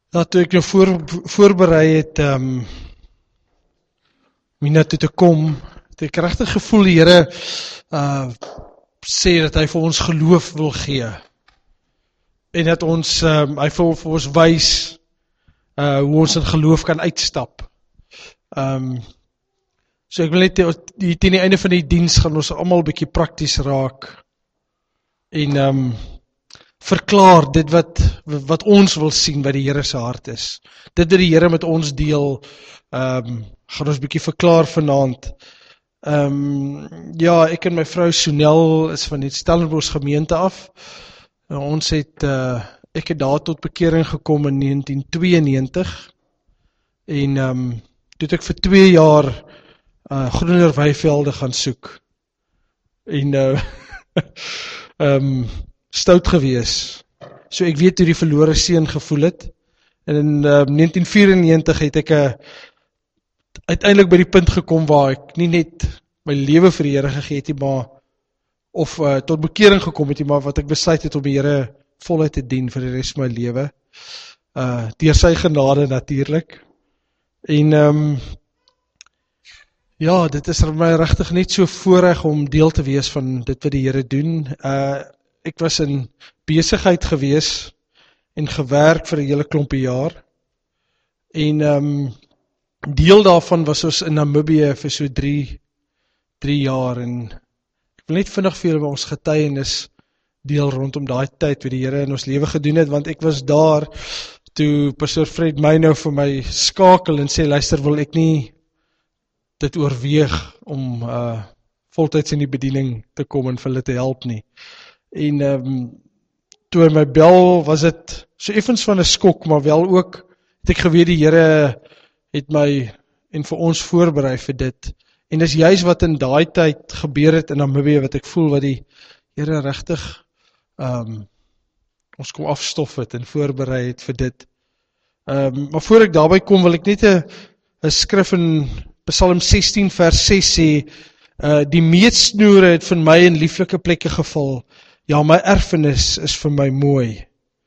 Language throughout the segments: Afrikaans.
Ja, toe ek nou voorberei het, Mina toe te kom, het ek regtig gevoel die Here sê dat hy vir ons geloof wil gee. En dat ons, hy wil vir ons wys hoe ons in geloof kan uitstap. So ek wil net teen die einde van die diens gaan ons almal 'n bietjie prakties raak. En verklaar dit wat ons wil sien, wat die Here se hart is. Dit wat die Here met ons deel, gaan ons bietjie verklaar vanaand. Ja, ek en my vrou Sonel is van die Stellenbosch gemeente af. Ons het, ek het daar tot bekering gekom in 1992. En toe het ek vir 2 jaar groener weivelde gaan soek. En stout gewees. So ek weet hoe die verlore seun gevoel het. En in 1994 het ek uiteindelik by die punt gekom waar ek nie net my lewe vir die Here gegee het, maar of tot bekering gekom het, maar wat ek besluit het om die Here voluit te dien vir die res van my lewe. Deur sy genade natuurlik. En ja, dit is vir my regtig net so voorreg om deel te wees van dit wat die Here doen. Ek was in besigheid gewees en gewerk vir 'n hele klompie jaar. En deel daarvan was ons in Namibië vir so 3 jaar. En ek wil net vinnig vir julle ons getuienis deel rondom daai tyd wat die Here in ons lewe gedoen het, want ek was daar toe Pastor Fred my nou vir my skakel en sê, luister, wil ek nie dit oorweeg om voltyds in die bediening te kom en vir hulle te help nie. En toe hy my bel, was dit so effens van 'n skok, maar wel ook, het ek geweet die Here het my en vir ons voorberei vir dit. En dis juist wat in daai tyd gebeur het in Namibië, wat ek voel wat die Here regtig ons kom afstof het en voorberei het vir dit. Maar voor ek daarby kom, wil ek net 'n skrif in Psalm 16 vers 6 sê, die meetsnoere het vir my in lieflike plekke geval, ja, my erfenis is vir my mooi.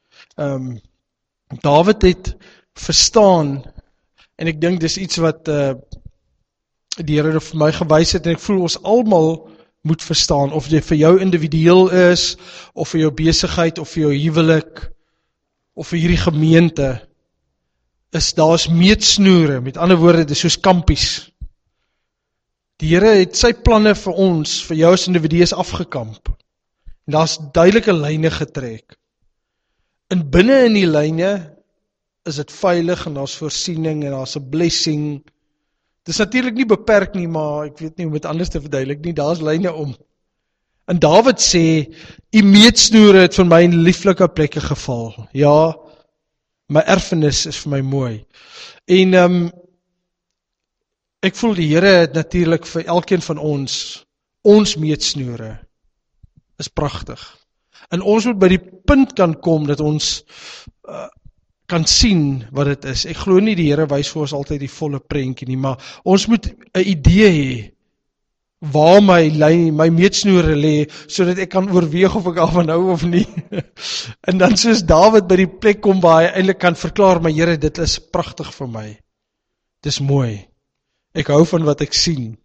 Dawid het verstaan, en ek dink dis iets wat die Here vir my gewys het, en ek voel ons almal moet verstaan, of dit vir jou individueel is, of vir jou besigheid, of vir jou huwelik, of vir hierdie gemeente, daar's meetsnoere, met ander woorde, dis soos kampies. Die Here het sy planne vir ons, vir jou as individu is afgekamp. En daar's duidelike lyne getrek. En binne in die lyne is dit veilig en daar's voorsiening en daar's 'n blessing. Dis natuurlik nie beperk nie, maar ek weet nie hoe om dit anders te verduidelik nie, daar's lyne om. En Dawid sê, u meetsnoere het vir my in lieflike plekke geval. Ja, my erfenis is vir my mooi. En ek voel die Here het natuurlik vir elkeen van ons meetsnoere is pragtig. En ons moet by die punt kan kom dat ons kan sien wat dit is. Ek glo nie die Here wys vir ons altyd die volle prentjie nie, maar ons moet 'n idee hê waar my meetsnoere lê, sodat ek kan oorweeg of ek daarvan hou of nie. En dan soos Dawid by die plek kom waar hy eintlik kan verklaar, maar Here, dit is pragtig vir my. Dis mooi. Ek hou van wat ek sien.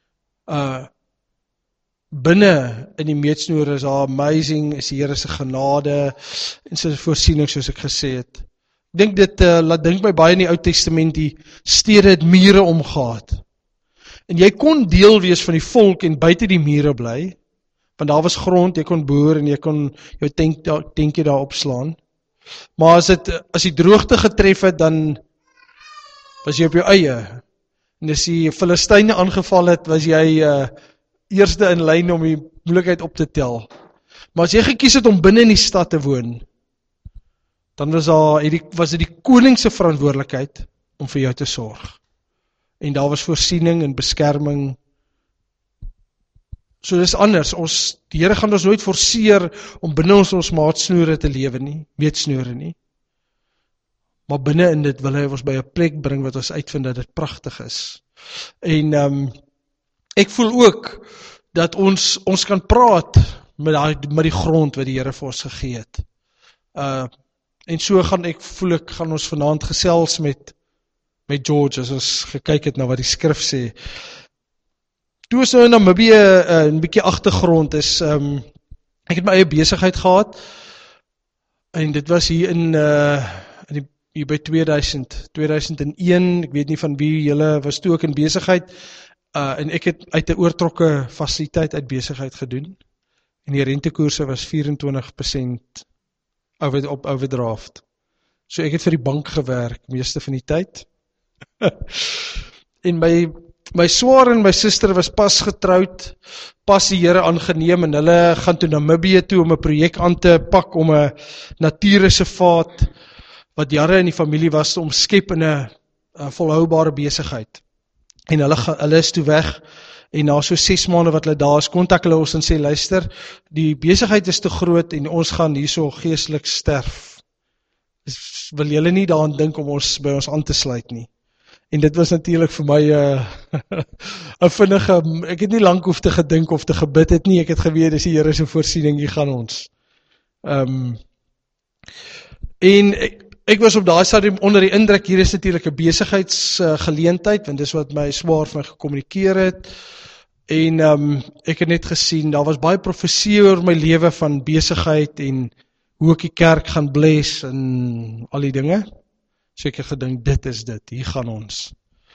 Binne in die meetsnoere is daar amazing, is die Here se genade en sy voorsiening, soos ek gesê het. Ek dink dit laat dink my baie in die Ou Testament, die stede het mure omgehad. En jy kon deel wees van die volk en buite die mure bly, want daar was grond, jy kon boer en jy kon jou tentjie daar opslaan. Maar as die droogte getref het, dan was jy op jou eie. En as die Filistyne aangeval het, was jy eerste in lyn om die moeilikheid op te tel. Maar as jy gekies het om binne in die stad te woon, dan was dit die koning se verantwoordelikheid om vir jou te sorg. En daar was voorsiening en beskerming. So dis anders, die Here gaan ons nooit forceer om binne ons maatsnoere te lewe nie, meetsnoere nie. Maar binne in dit wil hy ons by 'n plek bring wat ons uitvind dat dit pragtig is. En ek voel ook dat ons kan praat met die grond wat die Here vir ons gegee het. En so voel ek gaan ons vanaand gesels met George, as ons gekyk het na wat die skrif sê. Toe ons nou in Namibië 'n bietjie agtergrond is, ek het my eie besigheid gehad, en dit was hier hier by 2001, ek weet nie van wie julle was toe ook in besigheid, en ek het uit 'n oortrokke fasiliteit uit besigheid gedoen, en die rentekoerse was 24% op overdraft. So ek het vir die bank gewerk, meeste van die tyd. En my swaar en my suster was pas getroud, pas die Here aangeneem, en hulle gaan toe Namibië toe om 'n projek aan te pak, om 'n natuurreservaat, wat jare in die familie was, te omskep in 'n volhoubare besigheid. En hulle is toe weg, en na so 6 maande wat hulle daar is, kontak hulle ons en sê, luister, die besigheid is te groot, en ons gaan hierso geestelik sterf. Dus wil julle nie daaraan dink om ons by ons aan te sluit nie. En dit was natuurlik vir my 'n vinnige, ek het nie lank hoef te gedink of te gebid het nie, ek het geweet, dis die Here se voorsiening, hier gaan ons. En ek was op daai stadium onder die indruk, hier is natuurlik 'n besigheidsgeleentheid, want dis wat my swaar vir my gekommunikeer het, en ek het net gesien, daar was baie profesie oor my lewe van besigheid, en hoe ek die kerk gaan bless, en al die dinge. So ek het gedink, dit is dit, hier gaan ons.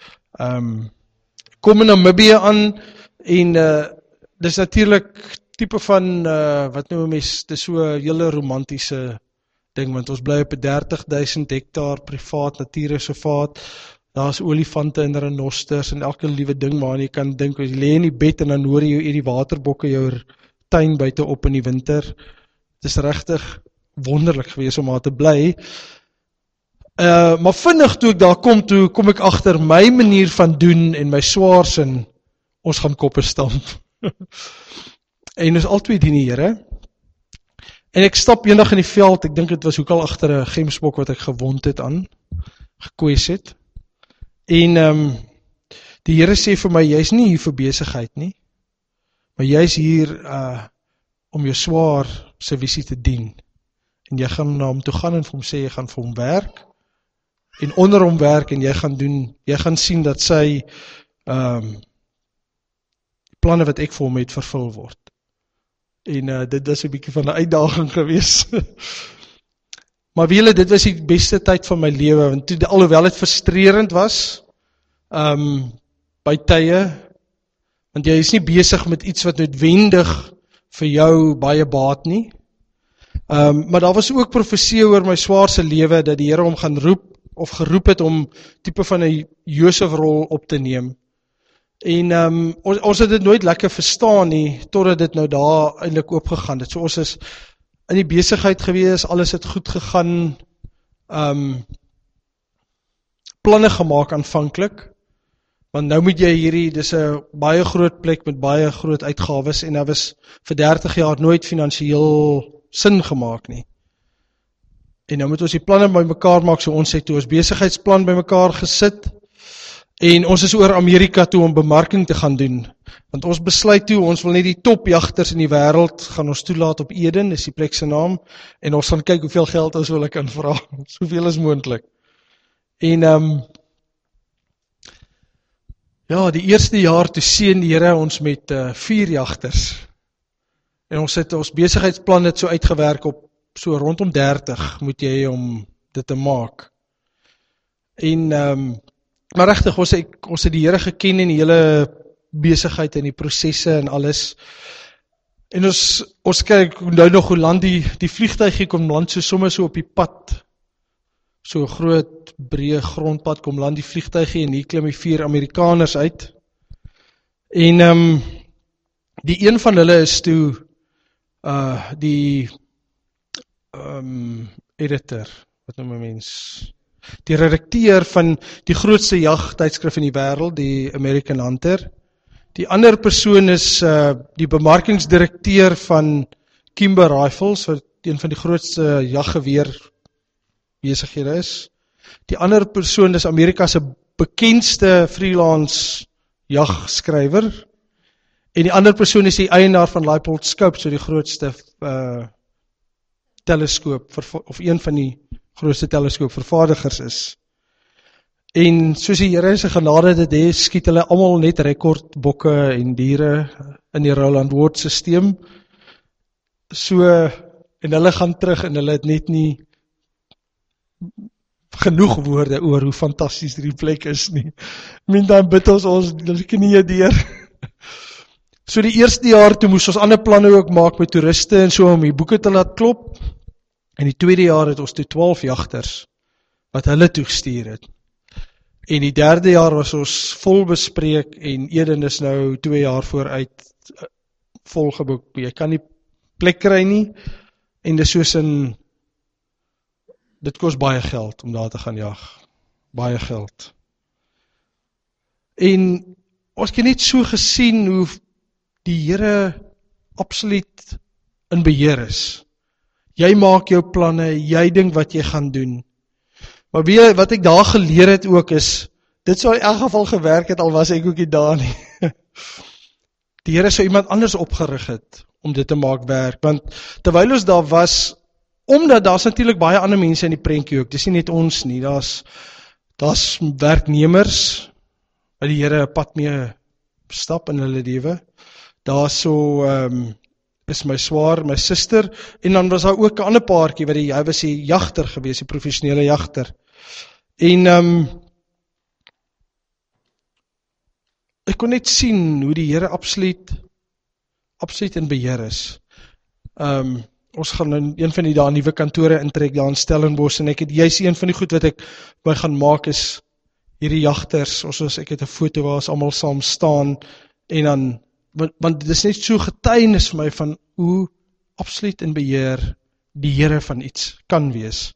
Kom in Namibië aan, en dis natuurlik tipe van, wat nou mens, dis so 'n hele romantiese ding, want ons bly op 'n 30.000 hektaar privaat natuurreservaat, daar is olifante en renosters, en elke liewe ding maar jy kan dink, as jy lê in die bed, en dan hoor jy die waterbokke jou tuin buite op in die winter. Het is regtig wonderlik gewees om daar te bly. Maar vinnig toe ek daar kom ek agter my manier van doen, en my swaarsin, ons gaan koppe stamp. En ons albei dien die Here. En ek stap eendag in die veld, ek dink dit was ook al agter 'n gemsbok wat ek gewond het aan, gekwes het. En die Here sê vir my, jy's nie hier vir besigheid nie, maar jy's hier om jou swaar se visie te dien. En jy gaan na hom toe gaan en vir hom sê, jy gaan vir hom werk, en onder hom werk, en jy gaan sien dat sy planne wat ek vir hom het vervul word. En dit was 'n bietjie van 'n uitdaging gewees. Maar weet julle, dit was die beste tyd van my lewe, want toe, alhoewel het frustrerend was, by tye, want jy is nie besig met iets wat noodwendig vir jou baie baat nie. Maar daar was ook profesie oor my swaarse lewe, dat die Here hom gaan roep, of geroep het om tipe van 'n Josef-rol op te neem. En ons het dit nooit lekker verstaan nie, totdat dit nou daar eintlik oopgegaan het. So ons is in die besigheid gewees, alles het goed gegaan, planne gemaak aanvanklik, want nou moet jy dis 'n baie groot plek met baie groot uitgawes, en daar was vir 30 jaar nooit finansiëel sin gemaak nie. En nou moet ons die planne by mekaar maak, so ons het toe ons besigheidsplan by mekaar gesit, en ons is oor Amerika toe om bemarking te gaan doen, want ons besluit toe, ons wil net die topjagters in die wêreld gaan ons toelaat op Eden, is die plek se naam, en ons gaan kyk hoeveel geld ons wil kan vra, soveel as moontlik. En ja, die eerste jaar toe seën die Here ons met 4 jagters, en ons het ons besigheidsplan het so uitgewerk op so rondom 30 moet jy om dit te maak. En maar regtig, ons het die Here geken in die hele besigheid en die prosesse en alles. En ons kyk nou nog hoe land die vliegtuigie kom land sommer so op die pad. So 'n groot, breë grondpad kom land die vliegtuigie, en hier klim die 4 Amerikaners uit. En die een van hulle is toe die editor, wat noem 'n mens, die redakteur van die grootste jagtydskrif in die wêreld, die American Hunter. Die ander persoon is die bemarkingsdirekteur van Kimber Rifles, wat een van die grootste jaggeweer besighede is. Die ander persoon is Amerika se bekendste freelance jagskrywer. En die ander persoon is die eienaar van Leipold Scope, so die grootste teleskoop, of een van die grootste teleskoopvervaardigers is. En soos die Here se genade dit hê, skiet hulle almal net rekordbokke en diere in die Roland Ward stelsel. So, en hulle gaan terug en hulle het net nie genoeg woorde oor hoe fantasties die plek is nie. Dan bid ons knieë deur. So die eerste jaar, toe moes ons ander planne ook maak met toeriste en so om die boeke te laat klop. En die tweede jaar het ons toe 12 jagters wat hulle toegestuur het. En die derde jaar was ons vol bespreek en Eden is nou 2 jaar vooruit volgeboek. Jy kan nie plek kry nie en dis soos dit kos baie geld om daar te gaan jag. Baie geld. En ons het net so gesien hoe die Here absoluut in beheer is. Jy maak jou planne, jy dink wat jy gaan doen. Maar weet wat ek daar geleer het ook is, dit sou in elk geval gewerk het, al was ek ook nie daar nie. Die Here sou iemand anders opgerig het, om dit te maak werk, want terwyl ons daar was, omdat daar's natuurlik baie ander mense in die prentjie ook, dis nie net ons nie, daar's werknemers, wat die Here 'n pad mee stap in hulle lewe, daar so, is my swaar, my suster, en dan was daar ook 'n ander paartjie, hy was die jagter gewees, die professionele jagter. En ek kon net sien hoe die Here absoluut in beheer is. Ons gaan een van die daar nuwe kantore intrek daar in Stellenbosch, en ek het juist een van die goed wat ek by gaan maak is hierdie jagters, ek het 'n foto waar ons almal saam staan, en dan want dit is net so getuienis vir my van hoe absoluut in beheer die Here van iets kan wees.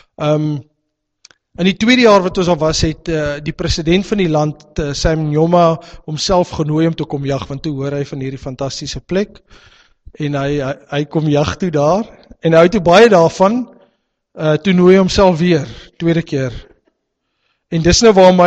In die tweede jaar wat ons al was, het die president van die land, Sam Nujoma, homself genooi om te kom jag, want toe hoor hy van hierdie fantastiese plek, en hy kom jag toe daar, en hy het toe baie daarvan, toe nooi hy homself weer, tweede keer. En dis nou waar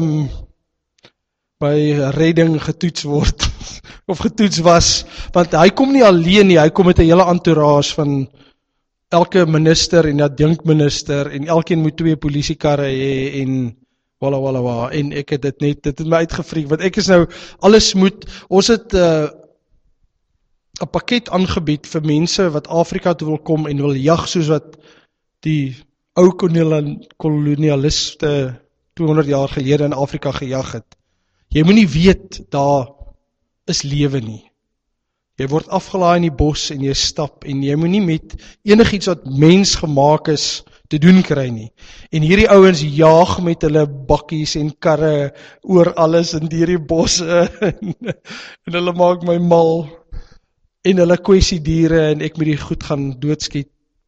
my redding getoets word, of getoets was, want hy kom nie alleen nie, hy kom met 'n hele entourage van elke minister en adjunkminister, en elkeen moet 2 polisiekarre hê, en wala, en ek het dit het my uitgevreek, want ek is nou, ons het 'n pakket aangebied vir mense wat Afrika toe wil kom, en wil jag soos wat die ou kolonialiste 200 jaar gelede in Afrika gejag het. Jy moet nie weet, daar is lewe nie. Jy word afgelaai in die bos en jy stap, en jy moet nie met enigiets wat mens gemaak is te doen kry nie. En hierdie ouens jaag met hulle bakkies en karre oor alles in hierdie bosse, en hulle maak my mal, en hulle kwessie diere, en ek moet die goed gaan doodskiet.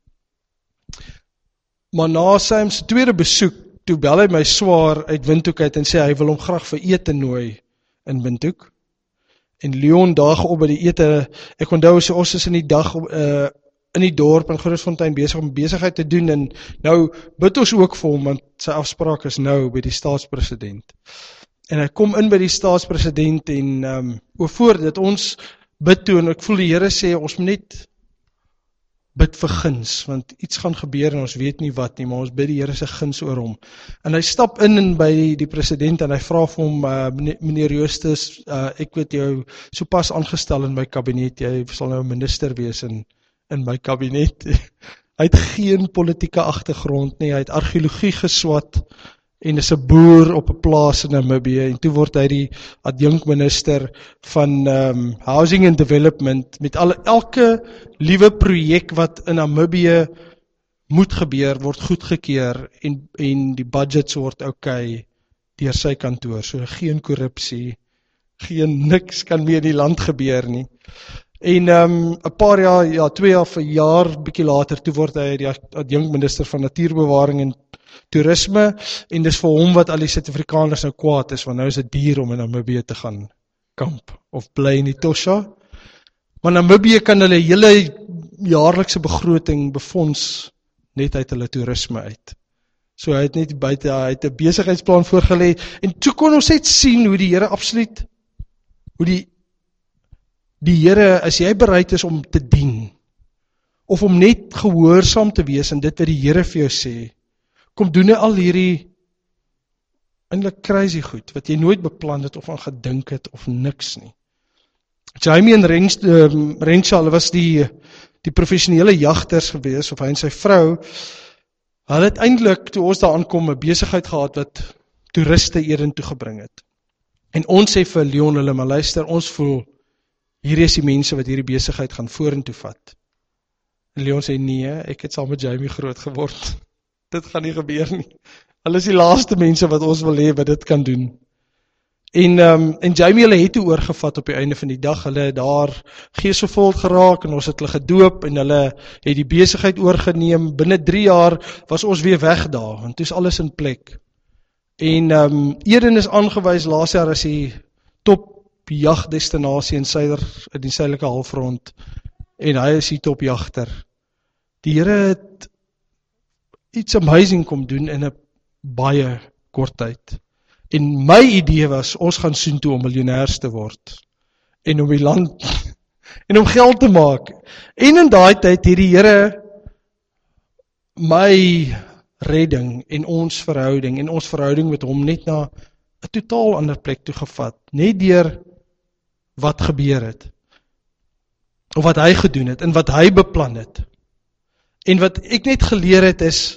Maar na sy tweede besoek, toe bel hy my swaar uit Windhoek uit en sê hy wil hom graag vir ete nooi in Windhoek. En Leon daag op by die ete, ek onthou so ons is in die dag in die dorp in Grootfontein besig om besigheid te doen, en nou bid ons ook vir hom, want sy afspraak is nou by die staatspresident. En hy kom in by die staatspresident, en voordat ons bid toe, en ek voel die Here sê, ons moet net bid vir guns, want iets gaan gebeur en ons weet nie wat nie, maar ons bid die Here se guns oor hom. En hy stap in by die president en hy vra vir hom, meneer Joostes, ek weet jou so pas aangestel in my kabinet, jy sal nou minister wees in my kabinet. Hy het geen politieke agtergrond nie, hy het argeologie geswat, en is 'n boer op 'n plaas in Namibië, en toe word hy die adjunkminister van Housing and Development, met elke liewe projek wat in Namibië moet gebeur, word goedgekeur, en die budgets word okay deur sy kantoor, so geen korrupsie, niks kan meer in die land gebeur nie. En 'n paar jaar, 2 jaar, 'n jaar, bietjie later, toe word hy die adjunkminister van natuurbewaring en toerisme, en dis vir hom wat al die Suid-Afrikaners nou kwaad is, want nou is dit duur om in Namibië te gaan kamp, of bly in Etosha. Maar Namibië kan hulle hele jaarlikse begroting befonds net uit hulle toerisme uit. So hy het net buite, hy het 'n besigheidsplan voorgelê, en toe kon ons net sien hoe die Here absoluut, hoe die Here, as jy bereid is om te dien, of om net gehoorsaam te wees in dit wat die Here vir jou sê, kom doen hy al hierdie eintlik crazy goed, wat jy nooit beplan het of aan gedink het of niks nie. Jamie en Renshaw, hulle was die professionele jagters gewees, of hy en sy vrou, hulle het eintlik, toe ons daar aankom, 'n besigheid gehad wat toeriste Eden toe gebring het. En ons sê vir Leon hulle, maar luister, ons voel, hierdie is die mense wat hierdie besigheid gaan vorentoe vat. En Leon sê, nee, ek het saam met Jamie groot geword. Dit gaan nie gebeur nie. Hulle is die laaste mense wat ons wil hê wat dit kan doen. En Jamie hulle het toe oorgevat op die einde van die dag, hulle het daar geesvervuld geraak en ons het hulle gedoop en hulle het die besigheid oorgeneem. Binne 3 jaar was ons weer weg daar, want toe is alles in plek. En Eden is aangewys laas jaar as die top jagdestinasie in die suidelike halfrond, en hy is die topjagter. Die Here het iets amazing kom doen in 'n baie kort tyd. En my idee was, ons gaan soontoe om miljonêers te word, en om die land, en om geld te maak. En in daai tyd het die Here my redding en ons verhouding met hom net na 'n totaal ander plek toe gevat, net deur wat gebeur het, of wat hy gedoen het, en wat hy beplan het. En wat ek net geleer het is,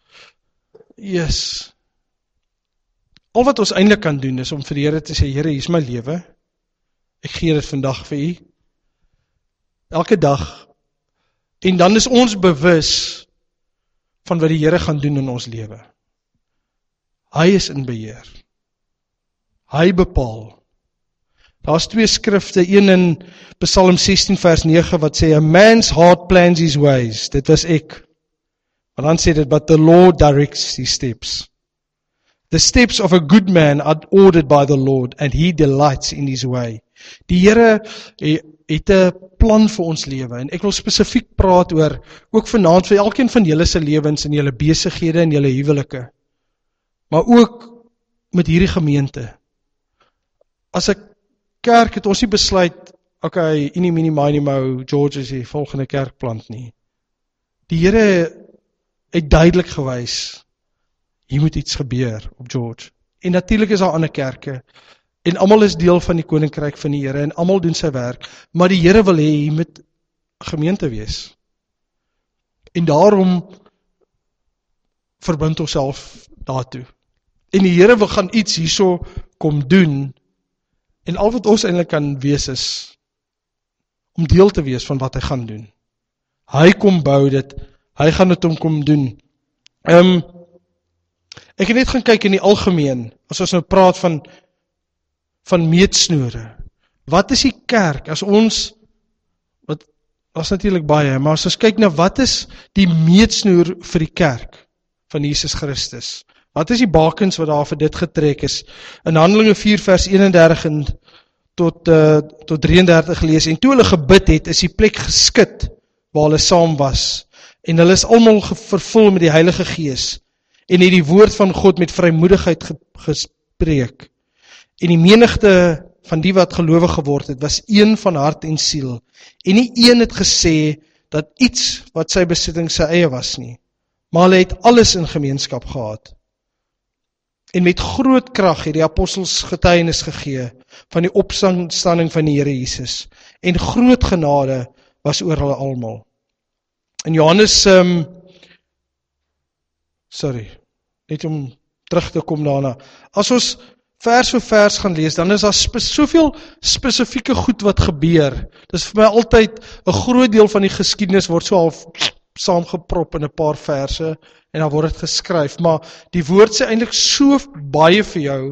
al wat ons eintlik kan doen is om vir die Here te sê, Here, hier is my lewe, ek gee dit vandag vir u, elke dag, en dan is ons bewus van wat die Here gaan doen in ons lewe. Hy is in beheer. Hy bepaal. Daar's 2 skrifte, een in Psalm 16 vers 9 wat sê, a man's heart plans his ways, dit was ek. Maar dan sê dit, but the Lord directs his steps. The steps of a good man are ordered by the Lord, and he delights in his way. Die Here het 'n plan vir ons lewe, en ek wil spesifiek praat oor, ook vanaand vir elkeen van julle se lewens, en julle besighede en julle huwelike, maar ook met hierdie gemeente. As 'n kerk het ons nie besluit, okay, inie, mini, mini, mo, George is die volgende kerkplant nie. Die Here het duidelik gewys, hier moet iets gebeur op George. En natuurlik is daar ander kerke, en almal is deel van die koninkryk van die Here, en almal doen sy werk, maar die Here wil hê, hier moet gemeente wees. En daarom verbind ons self daartoe. En die Here wil gaan iets hierso kom doen, en al wat ons eintlik kan wees is, om deel te wees van wat hy gaan doen. Hy kom bou dit, hy gaan dit kom doen. Ek het net gaan kyk in die algemeen, as ons nou praat van meetsnoere. Wat is die kerk, as ons, wat was natuurlik baie, maar as ons kyk na wat is die meetsnoer vir die kerk van Jesus Christus? Wat is die bakens wat daar vir dit getrek is? In Handelinge 4 vers 31 tot 33 gelees, en toe hulle gebid het, is die plek geskit, waar hulle saam was, en hulle is almal vervul met die Heilige Gees, en het die woord van God met vrymoedigheid gespreek. En die menigte van die wat gelowig geword het, was een van hart en siel, en nie een het gesê, dat iets wat sy besitting sy eie was nie, maar hulle het alles in gemeenskap gehad. En met groot krag het die apostels getuienis gegee, van die opstanding van die Here Jesus, en groot genade was oor hulle almal. In Johannes, net om terug te kom daarna, as ons vers vir vers gaan lees, dan is daar soveel spesifieke goed wat gebeur. Dit is vir my altyd, 'n groot deel van die geskiedenis word so half saamgeprop in 'n paar verse, en dan word dit geskryf, maar die woord sê eintlik so baie vir jou,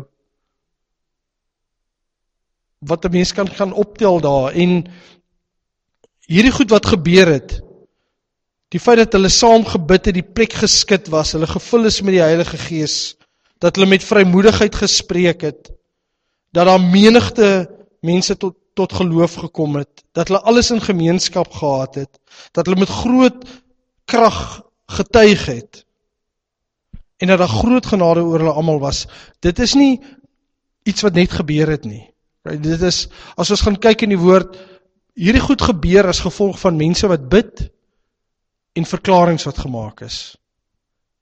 wat 'n mens kan gaan optel daar, en hierdie goed wat gebeur het, die feit dat hulle saam gebid het, die plek geskit was, hulle gevul is met die Heilige Gees, dat hulle met vrymoedigheid gespreek het, dat daar menigte mense tot geloof gekom het, dat hulle alles in gemeenskap gehad het, dat hulle met groot krag getuig het, en dat daar groot genade oor hulle almal was. Dit is nie iets wat net gebeur het nie. Dit is, as ons gaan kyk in die woord, hierdie goed gebeur as gevolg van mense wat bid, en verklarings wat gemaak is.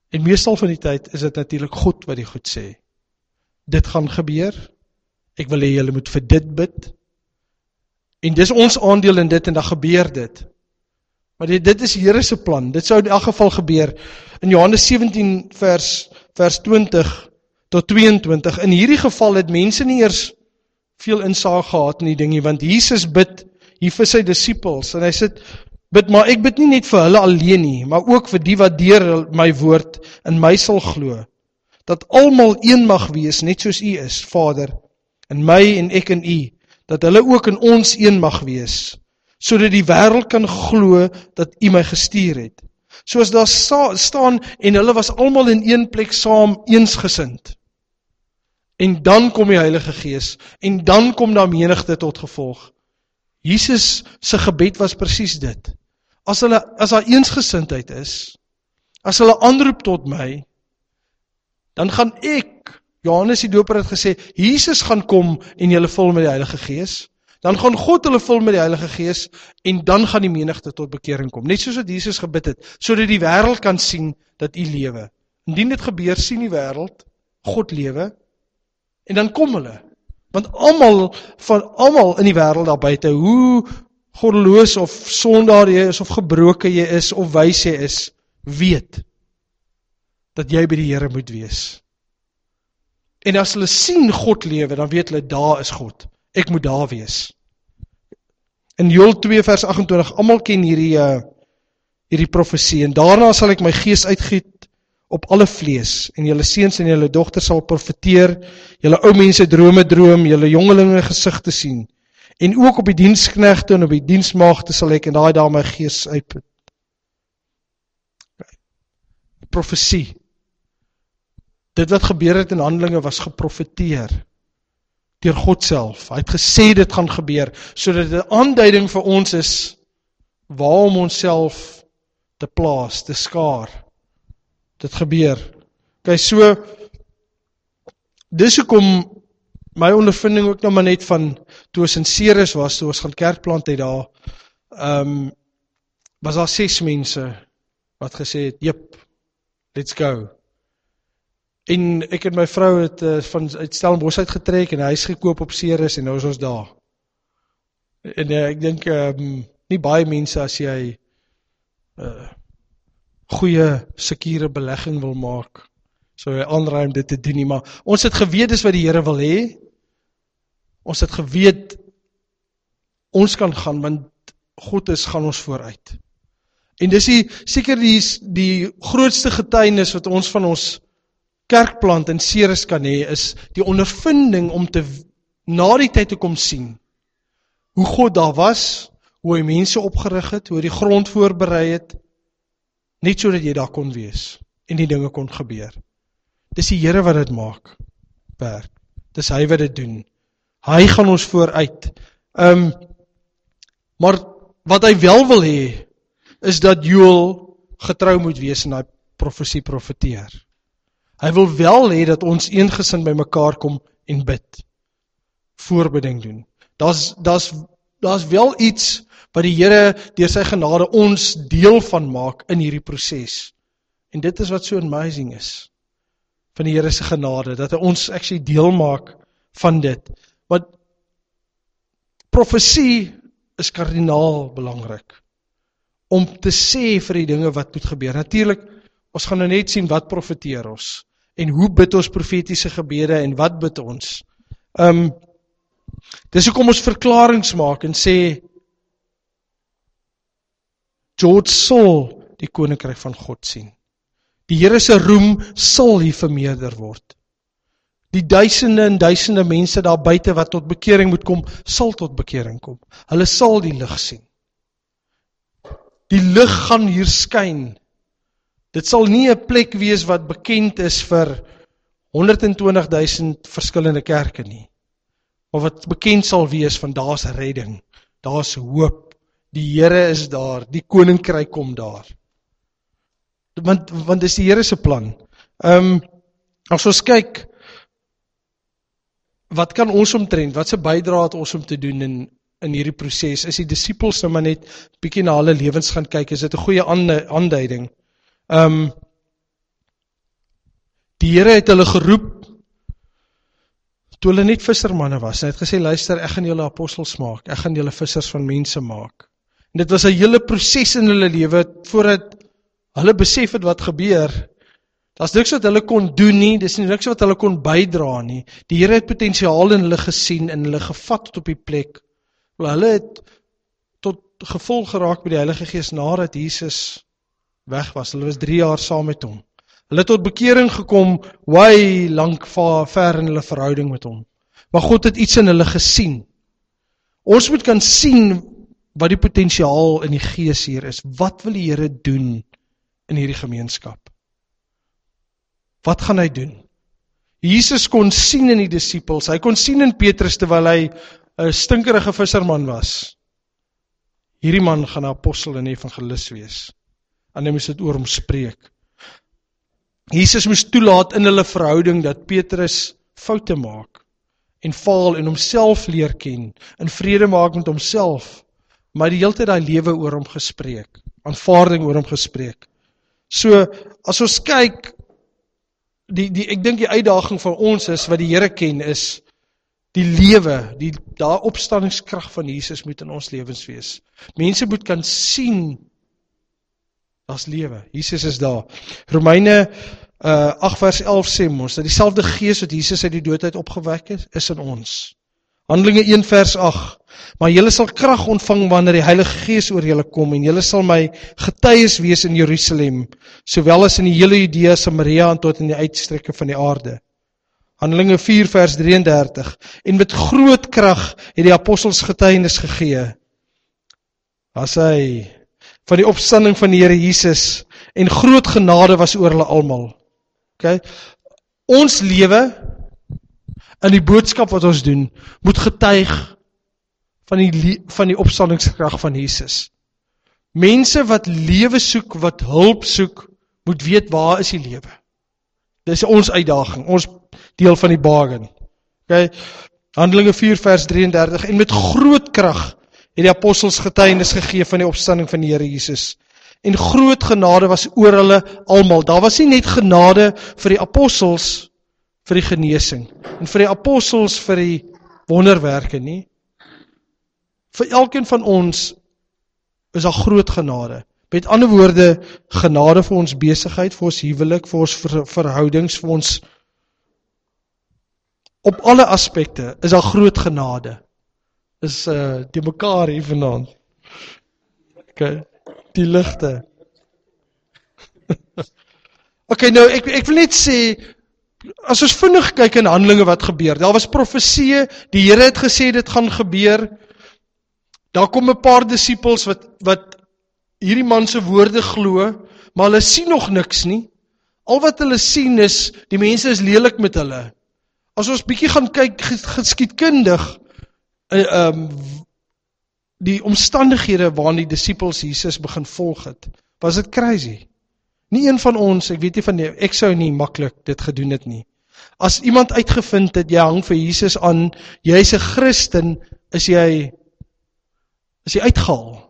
En meestal van die tyd is dit natuurlik God wat die goed sê. Dit gaan gebeur, ek wil hê julle moet vir dit bid, en dis ons aandeel in dit, en dan gebeur dit. Maar dit is die Here se plan, dit sou in elk geval gebeur. In Johannes 17 vers 20 tot 22, in hierdie geval het mense nie eers veel insaag gehad in die dingie, want Jesus bid hier vir sy disippels, en hy sê, maar ek bid nie net vir hulle alleen nie, maar ook vir die wat deur my woord in my sal glo, dat almal een mag wees, net soos U is, Vader, in my en ek in U, dat hulle ook in ons een mag wees, sodat die wêreld kan glo dat U my gestuur het. Soos daar staan, en hulle was almal in een plek saam eensgesind. En dan kom die Heilige Gees, en dan kom daar menigte tot gevolg. Jesus se gebed was presies dit. As daar eensgesindheid is, as hulle aanroep tot my, dan gaan ek, Johannes die Doper het gesê, Jesus gaan kom en julle vul met die Heilige Gees, dan gaan God hulle vul met die Heilige Gees, en dan gaan die menigte tot bekering kom. Net soos wat Jesus gebid het, sodat die wêreld kan sien dat U lewe. Indien dit gebeur, sien die wêreld, God lewe, en dan kom hulle. Want almal in die wêreld daar buite, hoe goddeloos of sondaar jy is, of gebroken jy is, of wys jy is, weet, dat jy by die Here moet wees. En as hulle sien God lewe, dan weet hulle, daar is God. Ek moet daar wees. In Joël 2 vers 28, almal ken hierdie profesie, en daarna sal ek my gees uitgiet op alle vlees, en julle seuns en julle dogters sal profeteer, julle ou mense drome droom, julle jongelinge gesigte sien, en ook op die diensknegte en op die diensmaagde sal ek en daar my gees uitput. Profesie. Dit wat gebeur het in Handelinge was geprofeteer deur God self. Hy het gesê dit gaan gebeur, sodat dit 'n aanduiding vir ons is waar om onsself te plaas, te skaar. Dit gebeur. Okay, so, dis hoekom my ondervinding ook nou maar net van, toe ons in Ceres was, toe ons gaan kerkplant het daar, was daar 6 mense, wat gesê het, jep, let's go. En ek en my vrou het uit Stellenbosch uitgetrek, en 'n huis gekoop op Ceres, en nou is ons daar. En ek dink, nie baie mense as jy, goeie, sekere belegging wil maak, so jy aanruim dit te doen nie, maar ons het geweet dis wat die Here wil hê, ons het geweet, ons kan gaan, want God gaan ons vooruit. En dis seker die grootste getuienis wat ons van ons kerkplant in Ceres kan hê, is die ondervinding om na die tyd te kom sien, hoe God daar was, hoe hy mense opgerig het, hoe hy die grond voorberei het, net so dat jy daar kon wees, en die dinge kon gebeur. Dis die Here wat dit maak, werk. Dis hy wat dit doen. Hy gaan ons vooruit. Maar wat hy wel wil hê, is dat Joël getrou moet wees en hy profesie profeteer. Hy wil wel hê dat ons eengesind by mekaar kom en bid. Voorbeding doen. Daar's wel iets wat die Here deur sy genade ons deel van maak in hierdie proses. En dit is wat so amazing is van die Here se genade, dat hy ons actually deel maak van dit. Want profesie is kardinaal belangrik om te sê vir die dinge wat moet gebeur. Natuurlik, ons gaan nou net sien wat profeteer ons en hoe bid ons profetiese gebede en wat bid ons. Dis hoekom ons verklaringe maak en sê George sal die koninkryk van God sien. Die Here se roem sal hier vermeerder word. Die duisende en duisende mense daar buite wat tot bekering moet kom, sal tot bekering kom. Hulle sal die lig sien. Die lig gaan hier skyn. Dit sal nie 'n plek wees wat bekend is vir 120.000 verskillende kerke nie. Maar wat bekend sal wees van daar's redding, daar's hoop, die Here is daar, die koninkryk kom daar. Want dis die Here se plan. As ons kyk, wat kan ons omtrent, wat se bydrae het ons om te doen in hierdie proses? Is die disippels nou maar net bietjie na hulle lewens gaan kyk, is dit 'n goeie aanduiding? Die Here het hulle geroep, toe hulle net vissermanne was. Hy het gesê, luister, ek gaan julle apostels maak, ek gaan julle vissers van mense maak. En dit was 'n hele proses in hulle lewe, voordat hulle besef het wat gebeur. Daar's niks wat hulle kon doen nie, dis nie niks wat hulle kon bydra nie. Die Here het potensiaal in hulle gesien, en hulle gevat tot op die plek. Hulle het tot gevolg geraak by die Heilige Gees, nadat Jesus weg was. Hulle was 3 jaar saam met hom. Hulle het tot bekering gekom, way lank ver in hulle verhouding met hom. Maar God het iets in hulle gesien. Ons moet kan sien wat die potensiaal in die Gees hier is. Wat wil die Here doen in hierdie gemeenskap? Wat gaan hy doen? Jesus kon sien in die disippels, hy kon sien in Petrus terwyl hy 'n stinkerige visserman was. Hierdie man gaan 'n apostel en evangelis wees. En hy moes dit oor hom spreek. Jesus moes toelaat in hulle verhouding dat Petrus foute maak en faal en homself leer ken, in vrede maak met homself, maar die hele tyd daai lewe oor hom gespreek, aanvaarding oor hom gespreek. So, as ons kyk, ek dink die uitdaging van ons is, wat die Here ken, is die lewe, daai opstandingskrag van Jesus moet in ons lewens wees. Mense moet kan sien, daar's lewe, Jesus is daar. Romeine 8 vers 11 sê ons, dat dieselfde Gees wat Jesus uit die dood uit opgewek is in ons. Handelinge 1 vers 8, maar julle sal krag ontvang wanneer die Heilige Gees oor julle kom, en julle sal my getuies wees in Jerusalem, sowel as in die hele Judea, Samaria en tot in die uitstrekke van die aarde. Handelinge 4 vers 33, en met groot krag het die apostels getuienis gegee. As hy van die opstanding van die Here Jesus, en groot genade was oor hulle almal. Okay? Ons lewe, in die boodskap wat ons doen, moet getuig van die opstandingskrag van Jesus. Mense wat lewe soek, wat hulp soek, moet weet waar is die lewe. Dis ons uitdaging, ons deel van die bargain. Okay? Handelinge 4 vers 33, en met groot krag het die apostels getuienis gegee van die opstanding van die Here Jesus. En groot genade was oor hulle almal. Daar was nie net genade vir die apostels vir die genesing, en vir die apostels vir die wonderwerke nie. Vir elkeen van ons is daar groot genade. Met ander woorde, genade vir ons besigheid, vir ons huwelik, vir ons verhoudings, vir ons, op alle aspekte is daar groot genade. Is die mekaar hier vanaand. Okay, die ligte. Okay, nou ek wil net sê, as ons vinnig kyk in Handelinge wat gebeur, daar was profeseë, die Here het gesê dit gaan gebeur, daar kom 'n paar disippels wat hierdie man se woorde glo, maar hulle sien nog niks nie. Al wat hulle sien is, die mense is lelik met hulle. As ons bietjie gaan kyk geskiedkundig, die omstandighede waarin die disippels Jesus begin volg het, was dit crazy. Nie een van ons, ek weet nie van ek sou nie maklik dit gedoen het nie. As iemand uitgevind het, jy hang vir Jesus aan, jy is 'n Christen, is jy uitgehaal.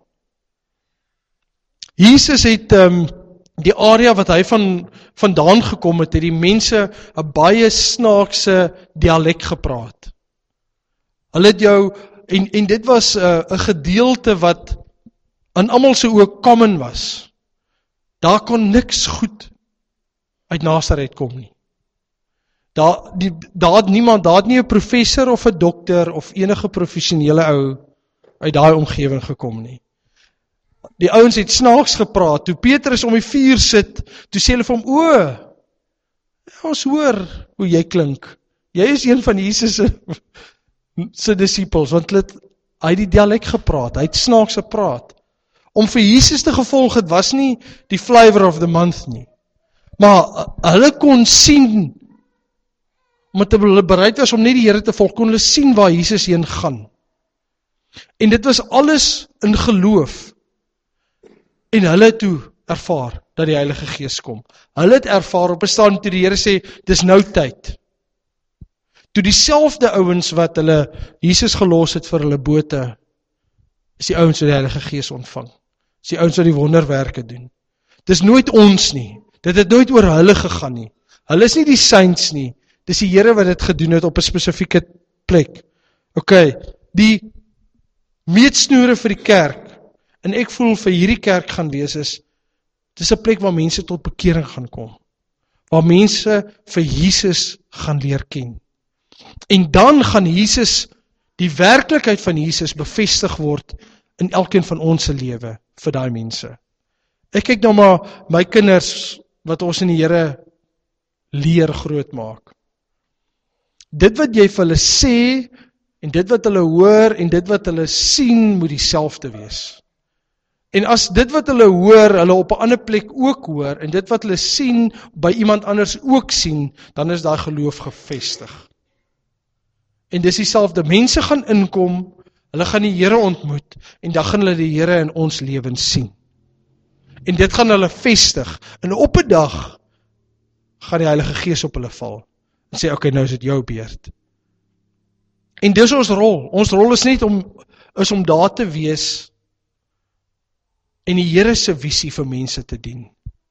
Jesus het die area wat hy vandaan gekom het die mense 'n baie snaakse dialek gepraat. Hulle het jou, en dit was 'n gedeelte wat aan almal se oë common was. Daar kon niks goed uit Nasaret kom nie. Daar het nie 'n professor of 'n dokter of enige professionele ou uit daai omgewing gekom nie. Die ouens het snaaks gepraat. Toe Petrus om die vuur sit, toe sê hulle vir hom, ons hoor hoe jy klink. Jy is een van Jesus se disippels, want hy het die dialek gepraat, hy het snaaks gepraat. Om vir Jesus te gevolg het, was nie die flavor of the month nie. Maar hulle kon sien, omdat hulle bereid was om net die Here te volg, kon hulle sien waar Jesus heen gaan. En dit was alles in geloof. En hulle toe ervaar dat die Heilige Gees kom. Hulle het ervaar op 'n stadium toe die Here sê, dis nou tyd. Toe dieselfde ouens wat hulle Jesus gelos het vir hulle bote, is die ouens wat die Heilige Gees ontvang. Is die ouens wat die wonderwerke doen. Dis nooit ons nie. Dit het nooit oor hulle gegaan nie. Hulle is nie die saints nie, dis die Here wat dit gedoen het op 'n spesifieke plek. Okay, die meetsnoere vir die kerk, en ek voel vir hierdie kerk gaan wees is, dis 'n plek waar mense tot bekering gaan kom, waar mense vir Jesus gaan leer ken. En dan gaan Jesus, die werklikheid van Jesus bevestig word in elkeen van ons se lewe vir daai mense. Ek kyk nou maar my kinders wat ons in die Here leer grootmaak. Dit wat jy vir hulle sê en dit wat hulle hoor en dit wat hulle sien moet dieselfde wees. En as dit wat hulle hoor, hulle op 'n ander plek ook hoor en dit wat hulle sien by iemand anders ook sien, dan is daai geloof gevestig. En dis dieselfde, mense gaan inkom, hulle gaan die Here ontmoet en dan gaan hulle die Here in ons lewens sien. En dit gaan hulle vestig. En op 'n dag gaan die Heilige Gees op hulle val en sê, okay, nou is dit jou beurt. En dis ons rol. Ons rol is net om daar te wees en die Here se visie vir mense te dien.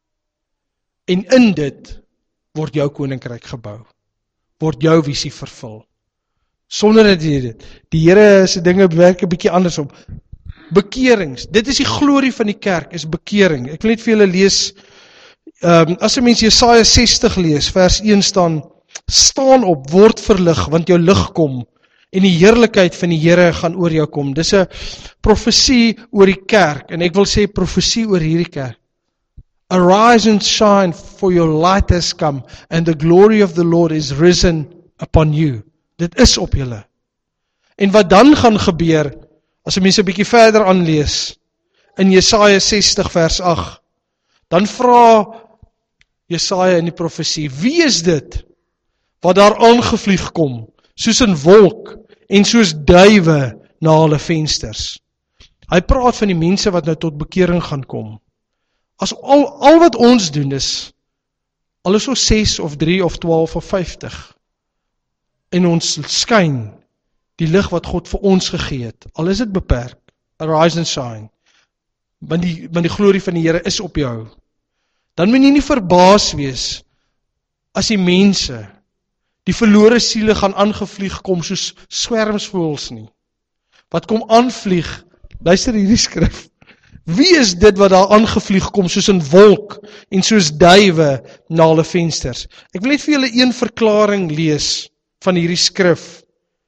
En in dit word jou koninkryk gebou. Word jou visie vervul. Sonder dat jy dit. Die Here se dinge werk 'n bietjie andersom. Bekerings. Dit is die glorie van die kerk, is bekering. Ek wil net vir julle lees, as 'n mens Jesaja 60 lees, vers 1 staan op, word verlig, want jou lig kom, en die heerlikheid van die Here gaan oor jou kom. Dis 'n profesie oor die kerk, en ek wil sê profesie oor hierdie kerk. Arise and shine, for your light has come, and the glory of the Lord is risen upon you. Dit is op julle. En wat dan gaan gebeur, as 'n mens 'n bietjie verder aanlees, in Jesaja 60 vers 8, dan vra Jesaja in die profesie, wie is dit, wat daar aangevlieg kom, soos 'n wolk, en soos duwe na hulle vensters. Hy praat van die mense wat nou tot bekering gaan kom. As al wat ons doen is, al is ons 6 of 3 of 12 of 50, en ons skyn die lig wat God vir ons gegee het, al is dit beperk, arise and shine, want die glorie van die Here is op jou, dan moet jy nie verbaas wees, as die mense, die verlore siele gaan aangevlieg kom, soos swermsvoëls nie, wat kom aanvlieg, luister hierdie skrif, wie is dit wat daar aangevlieg kom, soos 'n wolk, en soos duwe na hulle vensters? Ek wil net vir julle een verklaring lees, van hierdie skrif.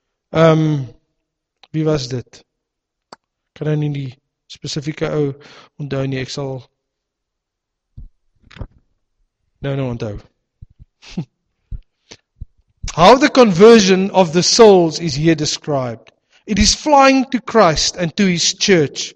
Wie was dit? Kan nou nie die spesifieke ou onthou nie, ek sal nou onthou. How the conversion of the souls is here described. It is flying to Christ and to His church,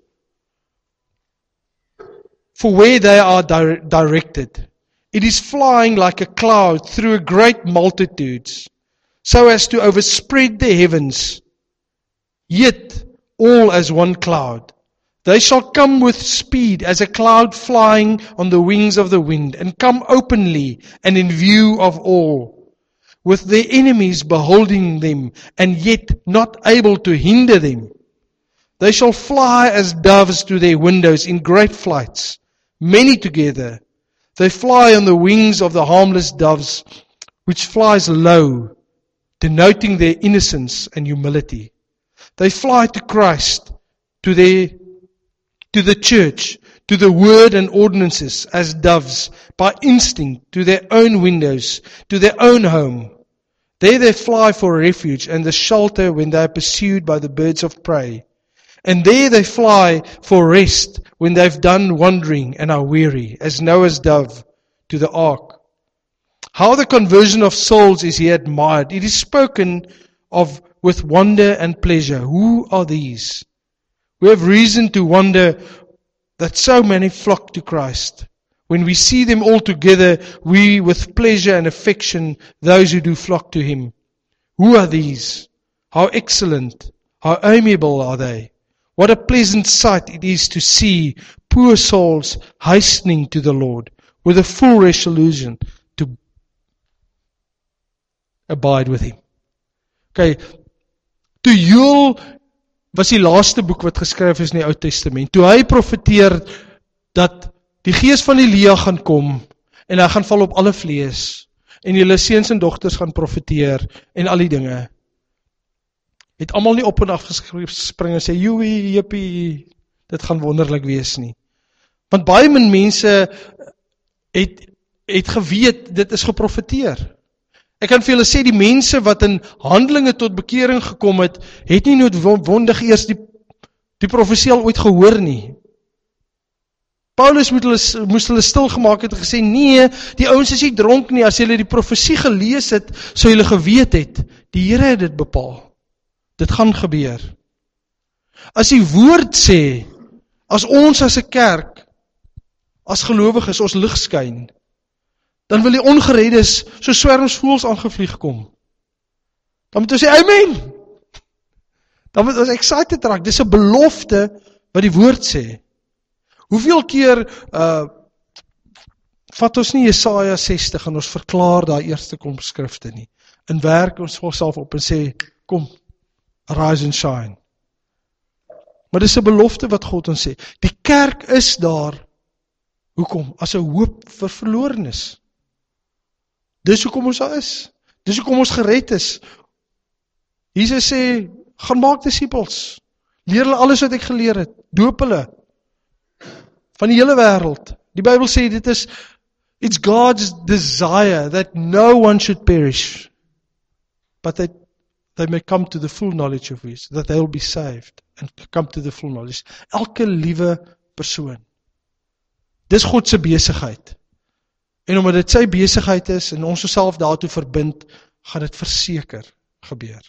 for where they are directed. It is flying like a cloud through a great multitudes, so as to overspread the heavens, yet all as one cloud. They shall come with speed as a cloud flying on the wings of the wind, and come openly and in view of all, with their enemies beholding them, and yet not able to hinder them. They shall fly as doves to their windows in great flights, many together. They fly on the wings of the harmless doves, which flies low, denoting their innocence and humility. They fly to Christ, to the church, to the word and ordinances as doves, by instinct, to their own windows, to their own home. There they fly for refuge and the shelter when they are pursued by the birds of prey. And there they fly for rest when they've done wandering and are weary, as Noah's dove to the ark. How the conversion of souls is here admired. It is spoken of with wonder and pleasure. Who are these? We have reason to wonder that so many flock to Christ. When we see them all together, we with pleasure and affection, those who do flock to Him. Who are these? How excellent, how amiable are they? What a pleasant sight it is to see poor souls hastening to the Lord with a full resolution to abide with Him. Okay, toe Joel was die laaste boek wat geskryf is in die Ou Testament, toe hy profeteer dat die gees van Elia gaan kom, en hy gaan val op alle vlees, en julle seuns en dogters gaan profeteer, en al die dinge. Het almal nie op en af gespring en sê, joei, jippie, dit gaan wonderlik wees nie. Want baie min mense het geweet, dit is geprofeteer. Ek kan vir julle sê, die mense wat in handelinge tot bekering gekom het nie noodwendig eers die profesie al ooit gehoor nie. Paulus moes hulle stilgemaak het en gesê, nee, die ouens is nie dronk nie, as julle die profesie gelees het, sou julle geweet het, die Here het dit bepaal. Dit gaan gebeur. As die woord sê, as ons as 'n kerk, as gelowiges, ons lig skyn, dan wil die ongereddes so swerms voëls aangevlieg kom. Dan moet ons sê, amen! Dan moet ons excited raak, dis 'n belofte wat die woord sê. Hoeveel keer vat ons nie Jesaja 60 en ons verklaar daai eerste klomp skrifte nie, en werk ons onsself op en sê, kom, arise and shine. Maar dis 'n belofte wat God ons sê. Die kerk is daar, hoekom? As 'n hoop vir verlorenes. Dis hoekom ons daar is. Dis hoekom ons gered is. Jesus sê, gaan maak disippels. Leer hulle alles wat ek geleer het. Doop hulle. Van die hele wêreld. Die Bybel sê, it's God's desire that no one should perish, but that they may come to the full knowledge of His, that they will be saved and come to the full knowledge. Elke liewe persoon. Dis God se besigheid. En omdat dit sy besigheid is en ons osself daartoe verbind, gaan dit verseker gebeur.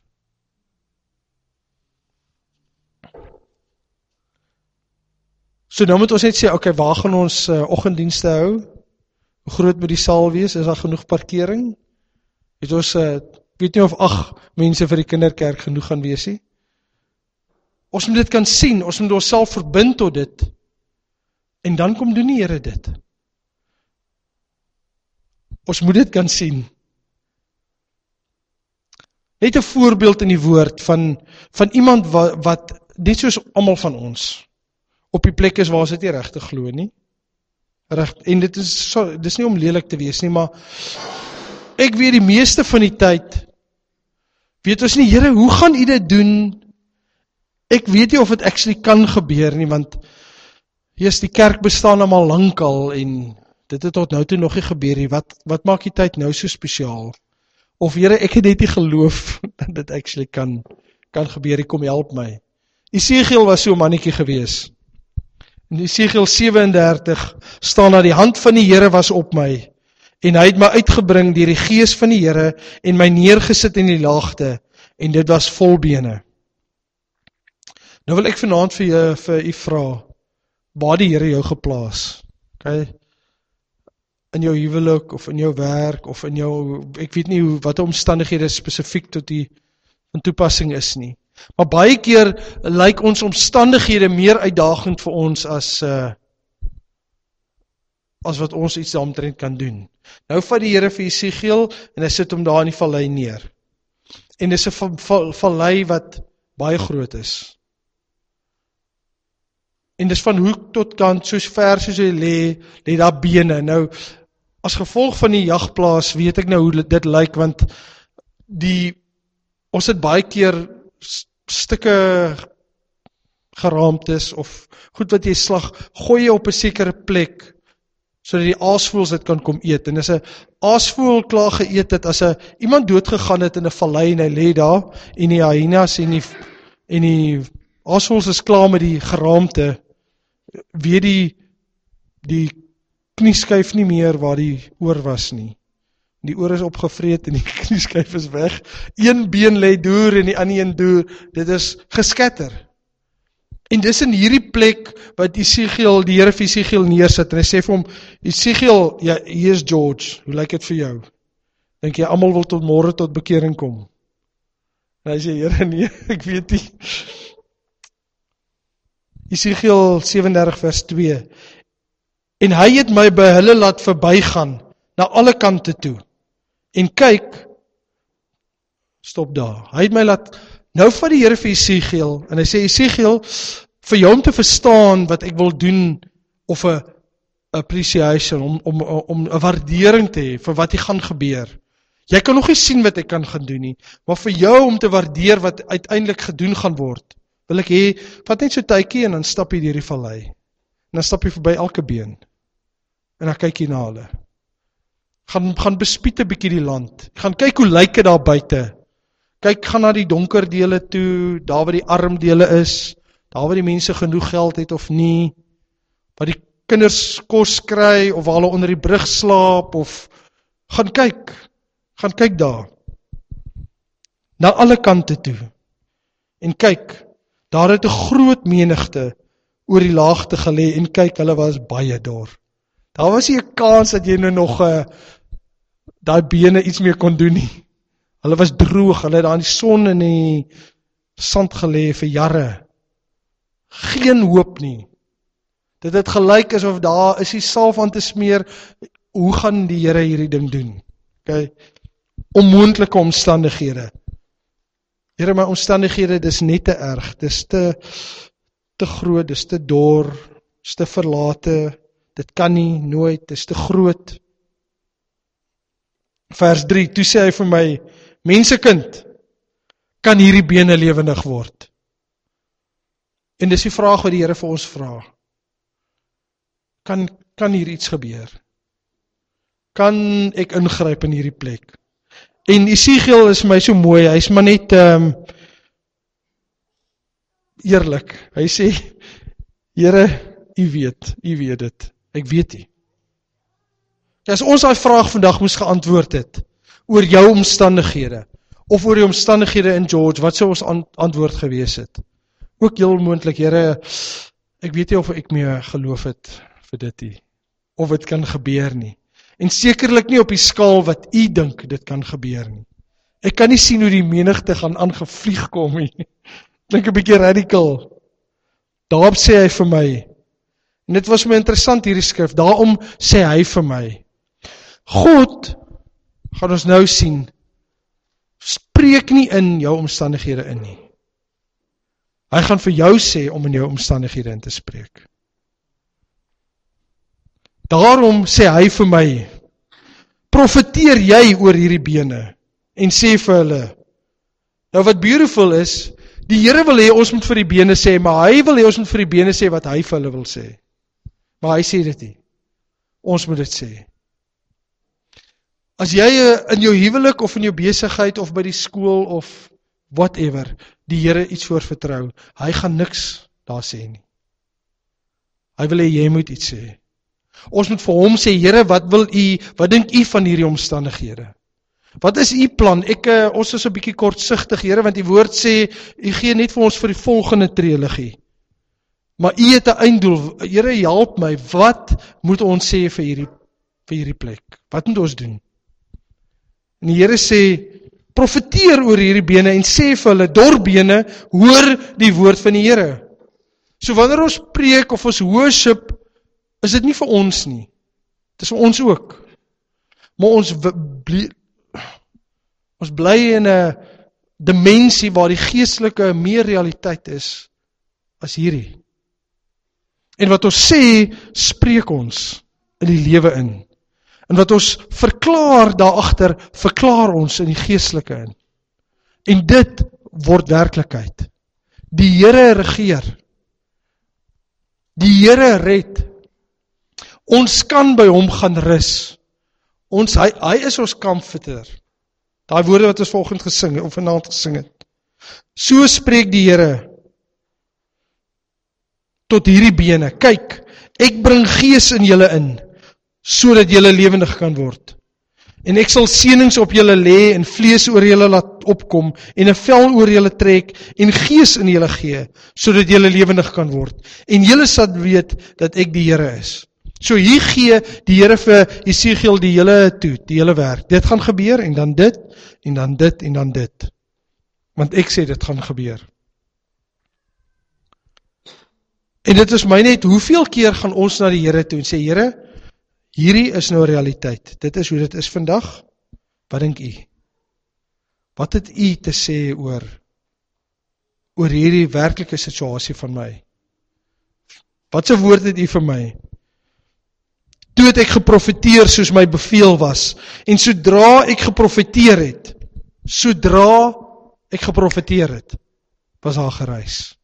So nou moet ons net sê, okay, waar gaan ons oggenddienste hou? Hoe groot moet die saal wees? Is daar genoeg parkering? Het ons, weet nie of 8 mense vir die kinderkerk genoeg gaan wees nie? Ons moet dit kan sien, ons moet ons self verbind tot dit, en dan kom doen die Here dit. Ons moet dit kan sien. Net 'n voorbeeld in die woord van iemand wat net soos almal van ons, op die plek is waar ons dit nie regtig glo nie. En dit is nie om lelik te wees nie, maar ek weet die meeste van die tyd, weet ons nie, Here, hoe gaan U dit doen? Ek weet nie of dit actually kan gebeur nie, want die kerk bestaan al lankal en dit het tot nou toe nog nie gebeur nie. Wat maak die tyd nou so spesiaal? Of Here, ek het net nie geloof dat dit actually kan gebeur, kom help my. Esegiel was so 'n mannetjie gewees. In Esegiel 37 staan dat die hand van die Here was op my, en hy het my uitgebring deur die gees van die Here, en my neergesit in die laagte, en dit was vol bene. Nou wil ek vanaand vir u vra, waar die Here jou geplaas? Okay? In jou huwelik, of in jou werk, of in jou, ek weet nie wat die omstandighede spesifiek tot die in toepassing is nie. Maar baie keer lyk ons omstandighede meer uitdagend vir ons as wat ons iets daaromtrent kan doen. Nou vat die Here vir Esegiel en hy sit hom daar in die vallei neer. En dis 'n vallei wat baie groot is. En dis van hoek tot kant, soos ver soos hy lê daar bene. Nou, as gevolg van die jagplaas weet ek nou hoe dit lyk, want ons het baie keer stukke geraamtes of goed wat jy slag, gooi jy op 'n sekere plek sodat die aasvoëls dit kan kom eet. En as 'n aasvoël klaar geëet het, as iemand doodgegaan het in 'n vallei en hy lê daar en die hyenas en die aasvoëls is klaar met die geraamte, weet die knieskyf nie meer waar die oor was nie. Die oor is opgevreet en die knieskyf is weg. Een been lê deur en die ander een deur. Dit is geskatter. En dis in hierdie plek wat die Here vir Esegiel neersit. En hy sê vir hom, Esegiel, ja, hier is George. Hoe lyk dit vir jou? Dink jy almal wil tot môre tot bekering kom? En hy sê, Here, nee, ek weet nie. Esegiel 37 vers 2. En hy het my by hulle laat verbygaan, na alle kante toe. En kyk, stop daar. Hy het my laat, nou vat die Here vir Esegiel, en hy sê, Esegiel, vir jou om te verstaan wat ek wil doen, of 'n appreciation, om 'n waardering te hê vir wat hier gaan gebeur. Jy kan nog nie sien wat ek kan gaan doen nie, maar vir jou om te waardeer wat uiteindelik gedoen gaan word, wil ek hê, vat net so tydjie en dan stap jy deur die vallei. En dan stap jy verby elke been. En dan kyk jy na hulle. Gaan bespied 'n bietjie die land. Gaan kyk hoe lyk dit daar buite. Kyk, gaan na die donker dele toe, daar waar die arm dele is, daar waar die mense genoeg geld het of nie, waar die kinders kos kry, of waar hulle onder die brug slaap, of gaan kyk daar. Na alle kante toe. En kyk, daar het 'n groot menigte oor die laagte gelê, en kyk, hulle was baie dor. Daar was nie 'n kans dat jy nou nog daai bene iets meer kon doen nie. Hulle was droog, hulle het daar in die son en die sand gelê vir jare. Geen hoop nie. Dit het gelyk asof daar is die salf aan te smeer, hoe gaan die Here hierdie ding doen? Okay. Onmoontlike omstandighede. Here, my omstandighede, dis net te erg, dis te groot, dis te dor, dis te verlate, dit kan nie, nooit, dis te groot. Vers 3, toe sê hy vir my, mensekind, kan hierdie bene lewendig word? En dis die vraag wat die Here vir ons vra. Kan hier iets gebeur? Kan ek ingryp in hierdie plek? En Esegiel is my so mooi, hy is maar net eerlik. Hy sê, Here, u weet dit. Ek weet nie. As ons daai vraag vandag moes geantwoord het, oor jou omstandighede, of oor die omstandighede in George, wat sou ons antwoord gewees het? Ook heel moontlik, Here, ek weet nie of ek meer geloof het vir dit nie, of dit kan gebeur nie. En sekerlik nie op die skaal wat u dink dit kan gebeur nie. Ek kan nie sien hoe die menigte gaan aangevlieg kom nie. Klink 'n bietjie radical. Daarop sê hy vir my, en dit was my interessant hierdie skrif, daarom sê hy vir my, God, gaan ons nou sien, spreek nie in jou omstandighede in nie. Hy gaan vir jou sê om in jou omstandighede in te spreek. Daarom sê hy vir my, profeteer jy oor hierdie bene, en sê vir hulle, nou wat beautiful is, die Here wil hê ons moet vir die bene sê, maar hy wil hê ons moet vir die bene sê wat hy vir hulle wil sê. Maar hy sê dit nie. Ons moet dit sê. As jy in jou huwelik of in jou besigheid of by die skool of whatever, die Here iets voorvertrou, hy gaan niks daar sê nie. Hy wil hê jy moet iets sê. Ons moet vir hom sê, Here, wat dink u van hierdie omstandighede? Wat is u plan? Ons is 'n bietjie kortsigtig, Here, want die woord sê, u gee net vir ons vir die volgende trilogie. Maar u het 'n einddoel. Here, help my, wat moet ons sê vir hierdie plek? Wat moet ons doen? En die Here sê, profeteer oor hierdie bene en sê vir hulle, dorbene, hoor die woord van die Here. So wanneer ons preek of ons worship, is dit nie vir ons nie. Dit is vir ons ook. Maar ons bly in 'n dimensie waar die geestelike meer realiteit is as hierdie. En wat ons sê, spreek ons in die lewe in. En wat ons verklaar daarachter, verklaar ons in die geestelike in. En dit word werklikheid. Die Here regeer. Die Here red. Ons kan by hom gaan rus. Hy is ons comforter. Daai woorde wat ons vanoggend gesing het, of vanaand gesing het. So spreek die Here tot hierdie bene. Kyk, ek bring gees in julle in, sodat julle lewendig kan word. En ek sal seënings op julle lê en vlees oor julle laat opkom en 'n vel oor julle trek en gees in julle gee, sodat julle lewendig kan word. En julle sal weet dat ek die Here is. So hier gee die Here vir Esegiel die hele werk. Dit gaan gebeur en dan dit en dan dit en dan dit. Want ek sê dit gaan gebeur. En dit is my net, hoeveel keer gaan ons na die Here toe en sê, Here, hierdie is nou realiteit. Dit is hoe dit is vandag. Wat dink u? Wat het u te sê oor hierdie werklike situasie van my? Wat se woord het u vir my? Toe het ek geprofeteer soos my beveel was, en sodra ek geprofeteer het, was daar gereis.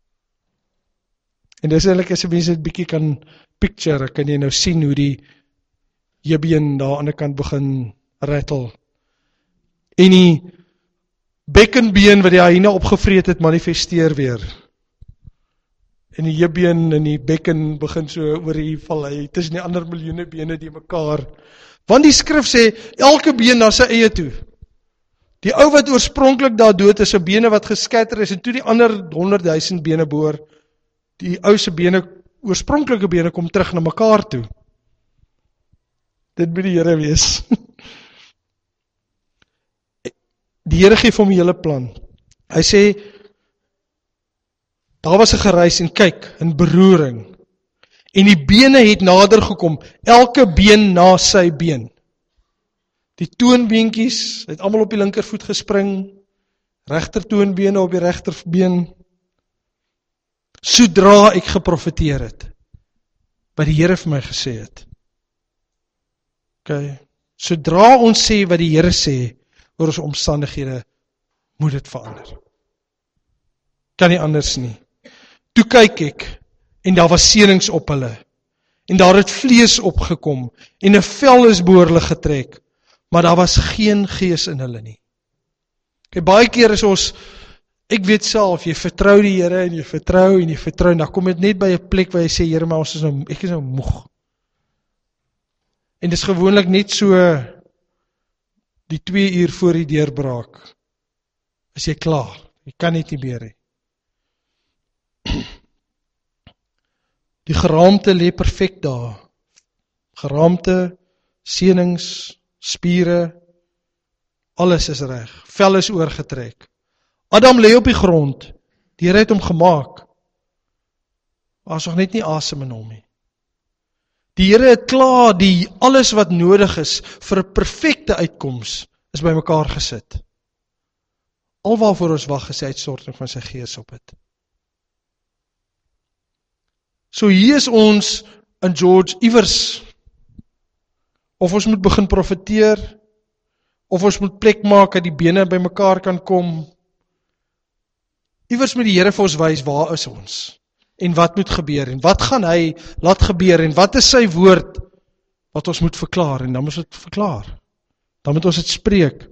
En dis eintlik as jy mense dit bietjie kan picture, kan jy nou sien hoe die heubeen daar aan die ander kant begin rattle. En die bekkenbeen wat die hyena opgevreet het, manifesteer weer. En die heubeen en die bekken begin so oor die vallei, tussen die ander miljoene bene die mekaar. Want die skrif sê, elke been na sy eie toe. Die ou wat oorspronklik daar dood is, 'n bene wat geskatter is, en toe die ander 100,000 bene boor, die ou se bene, oorspronklike bene, kom terug na mekaar toe. Dit moet die Here wees. Die Here gee vir hom die hele plan. Hy sê, daar was 'n gereis en kyk, 'n beroering. En die bene het nader gekom, elke been na sy been. Die toonbeentjies het almal op die linkervoet gespring, regter toonbene op die regterbeen. Sodra ek geprofeteer het, wat die Here vir my gesê het. Okay. Sodra ons sê wat die Here sê oor ons omstandighede, moet dit verander. Kan nie anders nie. Toe kyk ek, en daar was senings op hulle, en daar het vlees opgekom, en 'n vel is bo hulle getrek, maar daar was geen gees in hulle nie. Okay, baie keer is ons, ek weet self, jy vertrou die Here, en jy vertrou, en dan kom dit net by 'n plek waar jy sê, Here, maar ek is nou moeg. En dis gewoonlik net so, die 2 uur voor die deurbraak, is jy klaar, jy kan net nie meer hê. Die geraamte lê perfek daar. Geraamte, senings, spiere, alles is reg. Vel is oorgetrek. Adam lê op die grond. Die Here het hom gemaak. Maar is nog net nie asem in hom nie. Die Here het klaar alles wat nodig is vir 'n perfekte uitkoms is bymekaar gesit. Alwaarvoor ons wag is die uitstorting van sy gees op dit. So hier is ons in George iewers, of ons moet begin profeteer, of ons moet plek maak dat die bene by mekaar kan kom. Iewers moet die Here vir ons wys, waar is ons? En wat moet gebeur? En wat gaan hy laat gebeur? En wat is sy woord wat ons moet verklaar? En dan moet ons dit verklaar. Dan moet ons dit spreek.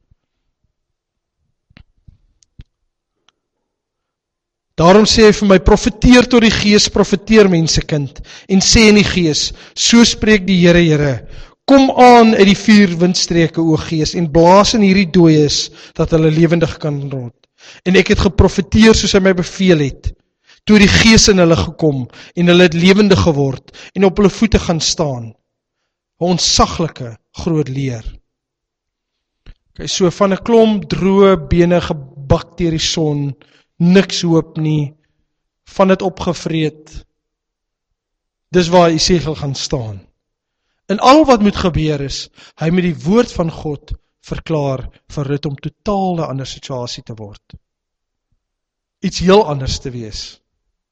Daarom sê hy vir my, profeteer tot die Gees, profeteer mensekind, en sê in die Gees, so spreek die Here, Here, kom aan uit die 4 windstreke, o Gees, en blaas in hierdie dooies, dat hulle lewendig kan word. En ek het geprofeteer soos hy my beveel het, toe die Gees in hulle gekom, en hulle het lewendig geword, en op hulle voete gaan staan. 'n Ontsaglike groot leer. Okay, so van 'n klomp droë bene gebak deur die son, niks hoop nie, van dit opgevreet, dis waar Esegiel gaan staan. En al wat moet gebeur is, hy moet die woord van God verklaar, vir dit om totaal 'n ander situasie te word. Iets heel anders te wees.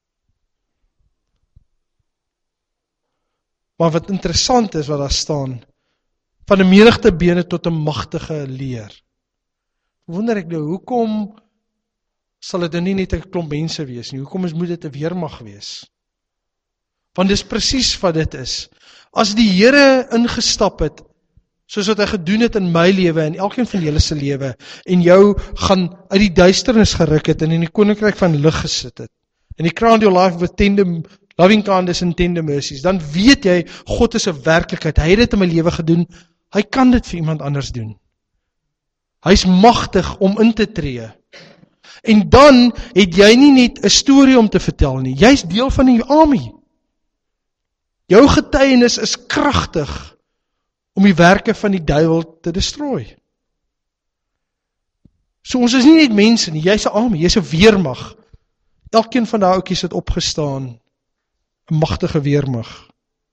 Maar wat interessant is wat daar staan, van 'n menigte bene tot 'n magtige leer. Wonder ek nou, hoekom sal dit nou nie net 'n klomp mense wees nie? Hoekom moet dit 'n weermag wees? Want dis presies wat dit is. As die Here ingestap het, soos wat hy gedoen het in my lewe en elkeen van julle se lewe, en jou gaan uit die duisternis geruk het en in die koninkryk van lig gesit het, and he crowned your life with loving kindness and tender mercies, dan weet jy, God is 'n werklikheid. Hy het dit in my lewe gedoen, hy kan dit vir iemand anders doen. Hy is magtig om in te tree. En dan het jy nie net 'n storie om te vertel nie, jy is deel van die army. Jou getuienis is kragtig om die werke van die duiwel te destrooi. So ons is nie net mense nie, jy's 'n army, jy's 'n weermag. Elkeen van daai ouetjies het opgestaan, 'n magtige weermag.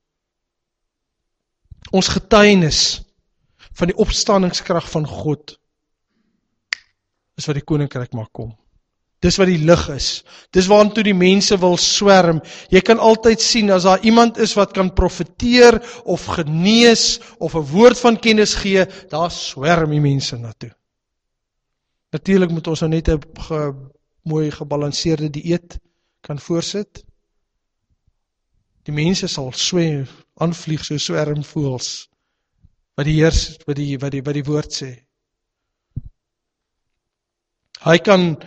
Ons getuienis van die opstandingskrag van God is wat die koninkryk maak kom. Dis wat die lig is. Dis waartoe die mense wil swerm. Jy kan altyd sien, as daar iemand is wat kan profeteer, of genees, of 'n woord van kennis gee, daar swerm die mense na toe. Natuurlik moet ons nou net 'n mooi gebalanseerde dieet kan voorsit. Die mense sal aanvlieg so swermvoëls, wat die woord sê. Hy kan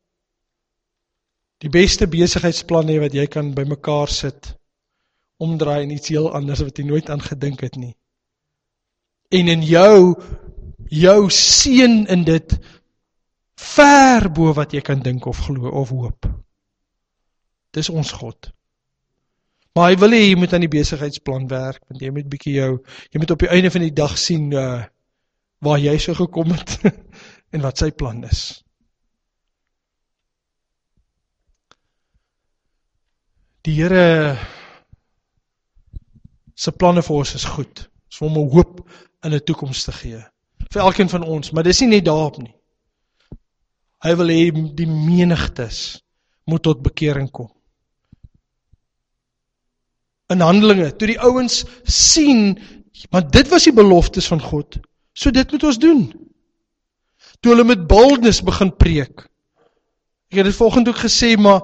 die beste besigheidsplan hê wat jy kan by mekaar sit, omdraai en iets heel anders wat jy nooit aan gedink het nie. En in jou seën in dit, ver bo wat jy kan dink of glo of hoop. Dis ons God. Maar hy wil hê jy moet aan die besigheidsplan werk, want jy moet op die einde van die dag sien, waar jy so gekom het, en wat sy plan is. Die Here se planne vir ons is goed. Ons wil hom 'n hoop in 'n toekoms te gee. Vir elkeen van ons, maar dis nie net daarop nie. Hy wil hê die menigtes moet tot bekering kom. In Handelinge, toe die ouens sien, maar dit was die beloftes van God, so dit moet ons doen. Toe hulle met boldness begin preek. Ek het dit volgende ook gesê, maar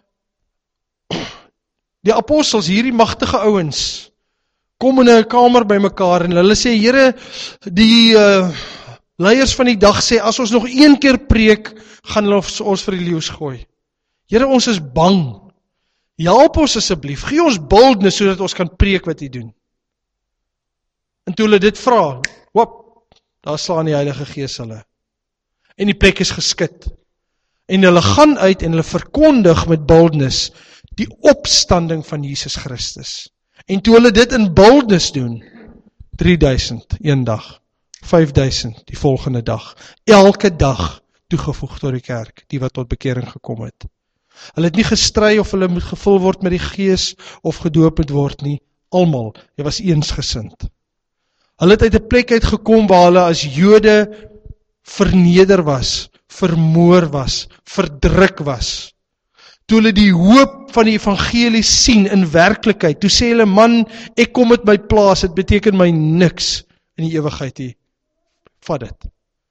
die apostels, hierdie magtige ouens, kom in 'n kamer by mekaar en hulle sê, Here, die leiers van die dag sê, as ons nog een keer preek, gaan hulle ons vir die leeu's gooi. Here, ons is bang. Help ons asseblief, gee ons boldness, sodat ons kan preek wat U doen. En toe hulle dit vra, daar slaan die Heilige Gees hulle. En die plek is geskit. En hulle gaan uit en hulle verkondig met boldness die opstanding van Jesus Christus. En toe hulle dit in boldness doen, 3000 een dag, 5000 die volgende dag, elke dag toegevoeg tot die kerk, die wat tot bekering gekom het. Hulle het nie gestry of hulle moet gevul word met die Gees of gedoop moet word nie, almal, hy was eensgesind. Hulle het uit 'n plek uitgekom waar hulle as Jode verneder was, vermoor was, verdruk was. Toe hulle die hoop van die evangelie sien in werklikheid, toe sê hulle, man, ek kom met my plaas, dit beteken my niks in die ewigheid nie. Vat dit.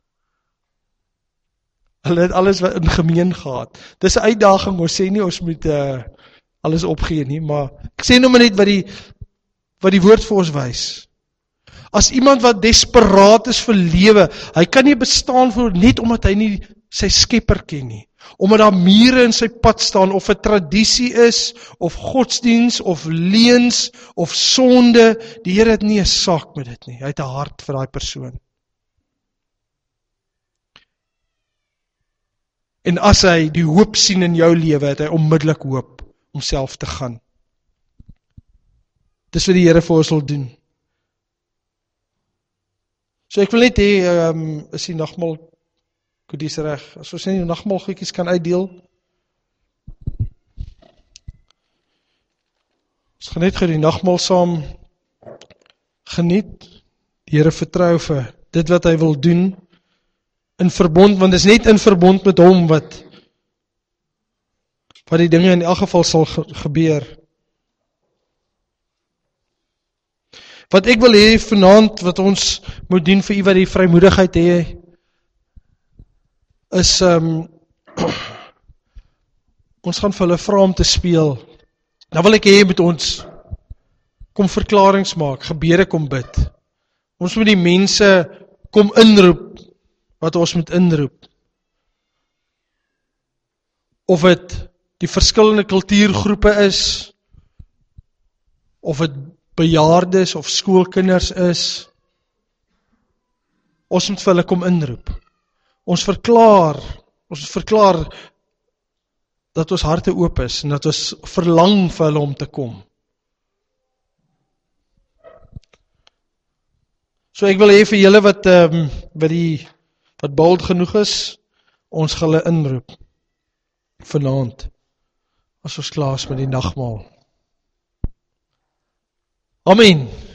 Hulle het alles wat in gemeen gehad. Dis 'n uitdaging, ons sê nie, ons moet alles opgee nie, maar ek sê nou maar net wat die woord vir ons wys. As iemand wat desperaat is vir lewe, hy kan nie bestaan vir net omdat hy nie sy skepper ken nie. Omdat daar mure in sy pad staan, of 'n tradisie is, of godsdiens, of leuns, of sonde, die Here het nie 'n saak met dit nie. Hy het 'n hart vir daai persoon. En as hy die hoop sien in jou lewe, het hy onmiddellik hoop om self te gaan. Dis wat die Here vir ons wil doen. So ek wil net hê, is die nagmaal goedies reg, as ons nie die nagmaal goedjies kan uitdeel. Ons gaan net gou die nagmaal saam geniet. Die Here vertrou vir dit wat hy wil doen, in verbond, want dit is net in verbond met hom wat die dinge in elk geval sal gebeur. Wat ek wil hê vanaand, wat ons moet doen vir u wat die vrymoedigheid hê, is, ons gaan vir hulle vra om te speel. Nou wil ek hê met ons, kom verklarings maak, gebede kom bid. Ons moet die mense kom inroep, wat ons moet inroep. Of het die verskillende kultuurgroepe is, of het bejaardes of skoolkinders is, ons moet vir hulle kom inroep. Ons verklaar dat ons harte oop is, en dat ons verlang vir hulle om te kom. So ek wil hê vir julle wat bold genoeg is, ons gaan hulle inroep, vanaand, as ons klaar is met die nagmaal. Amen.